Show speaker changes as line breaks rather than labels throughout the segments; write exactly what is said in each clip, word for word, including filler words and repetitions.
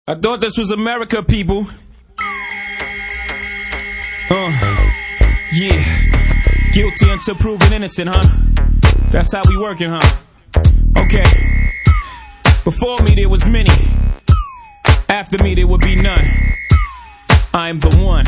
I thought this was America, people. Uh, yeah. Guilty until proven innocent, huh? That's how we working, huh? Okay. Before me there was many. After me there would be none. I am the one.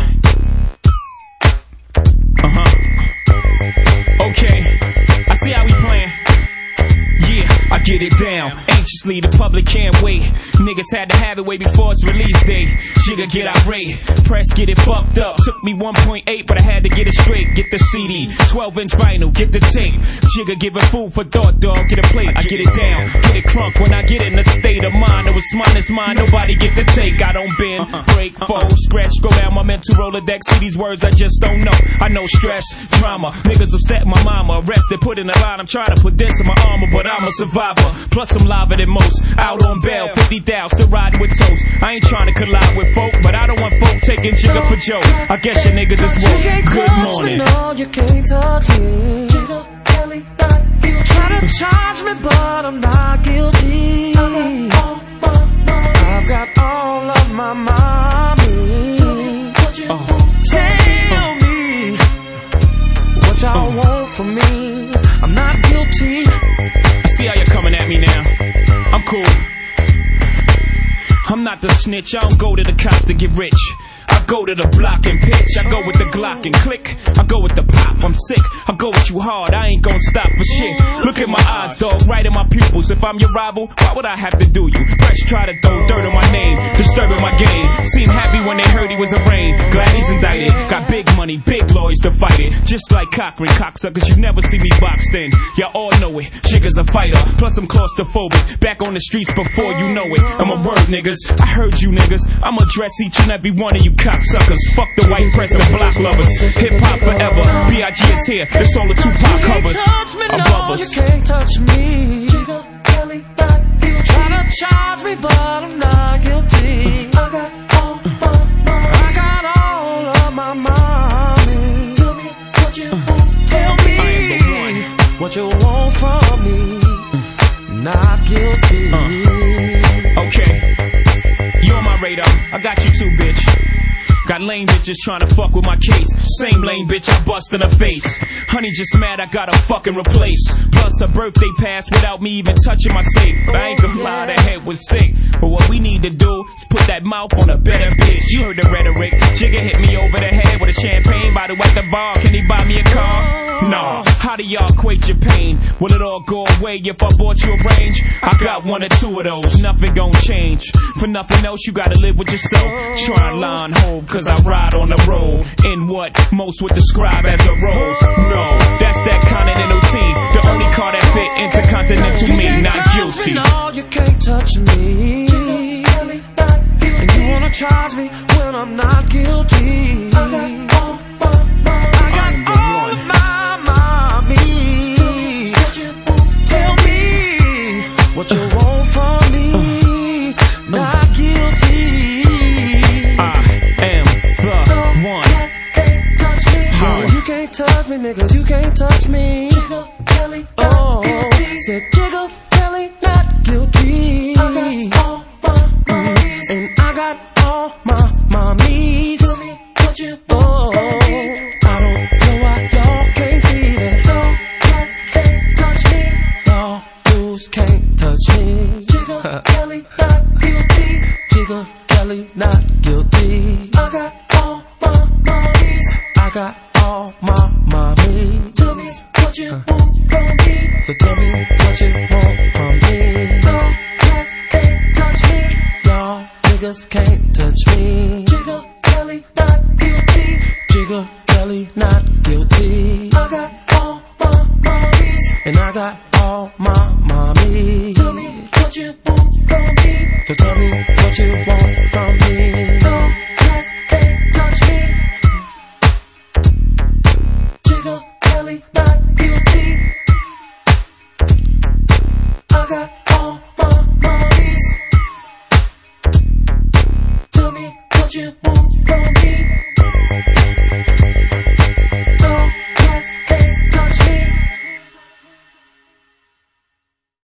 Uh-huh. Okay. I see how we playing. Yeah, I get it down. Anxiously, the public can't wait. Niggas had to have it way before its release date. Jigga get irate, press get it fucked up. Took me one point eight, but I had to get it straight. Get the C D, twelve inch vinyl, get the tape. Jigga giving food for thought, dog, get a plate. I get it down, get it crunk when I get in a state of mind. It was mine, it's mine, nobody get the take. I don't bend, break, fold, scratch, go down my mental Rolodex. See these words I just don't know. I know stress, drama, niggas upset my mama. Arrested, put in a line, I'm trying to put this in my armor, but I'm a survivor. Plus I'm liver than most. Out on bail, fifty thousand, still riding with toast. I ain't trying to collide with folk, but I don't want folk taking Jigga for Joe. I guess your niggas is woke. Good morning.
No, you can't touch me. Jigga, Kelly, not guilty. Try to charge me, but I'm not guilty. I've got all of my mommy. Oh. Tell me what y'all oh. want from me. I'm not guilty.
I see how you're coming at me now. I'm cool. I'm not the snitch, I don't go to the cops to get rich. I go to the block and pitch. I go with the Glock and click. I go with the pop, I'm sick. I go with you hard, I ain't gon' stop for shit. Look at my eyes, dog, right in my pupils. If I'm your rival, why would I have to do you? Fresh try to throw dirt on my name, disturbing my game. Seemed happy when they heard he was arraigned. Glad he's indicted. Got big money, big lawyers to fight it. Just like Cochran, cocksuckers, you never see me boxed in. Y'all all know it, Jigga's a fighter. Plus I'm claustrophobic, back on the streets before you know it. I'm a word, niggas, I heard you niggas. I'ma address each and every one of you cocksuckers. Fuck the white press, the block lovers. Hip hop forever. B I G is here. It's all the Tupac covers. Above us.
You can't touch me. Jigga, Kelly, not guilty. Try to charge me, but I'm not guilty. I got all my mommy. I got all of my mommy. Tell me what you want. Tell me what you want from me. Not guilty.
Uh. Okay. You on my radar. I got you too, bitch. Got lame bitches trying to fuck with my case. Same lame bitch I bust in her face. Honey just mad I gotta fucking replace. Plus her birthday passed without me even touching my safe. But I ain't gonna lie, that head was sick. But what we need to do is put that mouth on a better bitch. You heard the rhetoric. Jigga hit me over the head with a champagne bottle at the bar. Can he buy me a car? Nah. How do y'all equate your pain? Will it all go away if I bought you a range? I got one or two of those. Nothing gon' change. For nothing else, you gotta live with yourself. Try and line hold. Cause I ride on the road in what most would describe as a rose. No, that's that Continental T, the only car that fit intercontinental me, not guilty.
No, you can't touch me. And you wanna charge me when I'm not guilty. I got all of my mommy. Tell me what you want from me. Not guilty. You can't touch me, niggas, you can't touch me. Jigga, Kelly, oh, said Jigga, Kelly, not guilty. I got all my mommies. And I got all my mommies. Tell me what you want. Oh, I don't know why y'all can't see that. No cats can't touch me. Y'all dudes can't touch me. Jigga, Kelly, not guilty. Jigga, Kelly, not guilty. I got all my mommies. I got all my mommy. Tell me what you want from me. So tell me what you want from me. No cats can't touch me. Y'all niggas can't touch me. Jigga, Kelly, not guilty. Jigga, Kelly, not guilty. I got all my mommies. And I got all my mommy. Tell me what you want from me. So tell me what you want from me. No cats can't touch me. Not guilty. I got all my mommies. Tell me what you want from me.